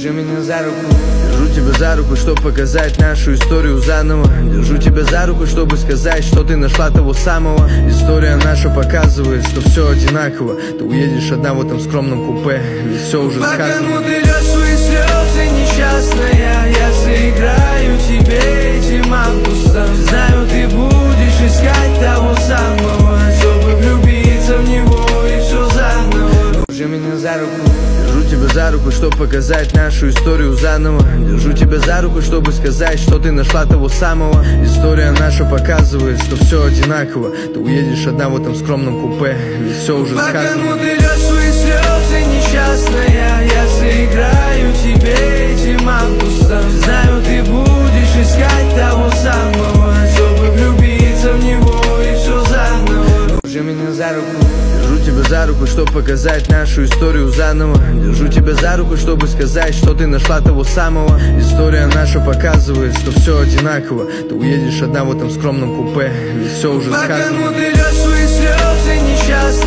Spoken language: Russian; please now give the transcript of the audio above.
Держи меня за руку. Держу тебя за руку, чтобы показать нашу историю заново. Держу тебя за руку, чтобы сказать, что ты нашла того самого. История наша показывает, что все одинаково. Ты уедешь одна в этом скромном купе, ведь все уже сказано. Потому ты льешь свои слезы, несчастная. Я заиграю тебе этим августом. Знаю, ты будешь искать того самого, чтобы влюбиться в него и все заново. Держи меня за руку. Держу тебя за руку, чтобы показать нашу историю заново. Держу тебя за руку, чтобы сказать, что ты нашла того самого. История наша показывает, что все одинаково. Ты уедешь одна в этом скромном купе, ведь все уже сказано. Потому ты льешь свои слезы, несчастная. Я заиграю тебе этим августом. Знаю, ты будешь искать того самого, чтобы влюбиться в него и все заново. Держи меня за руку. Держу тебя за руку, чтобы показать нашу историю заново. Держу тебя за руку, чтобы сказать, что ты нашла того самого. История наша показывает, что все одинаково. Ты уедешь одна в этом скромном купе, ведь все уже сказано. Потому ты льешь свои слезы, несчастная.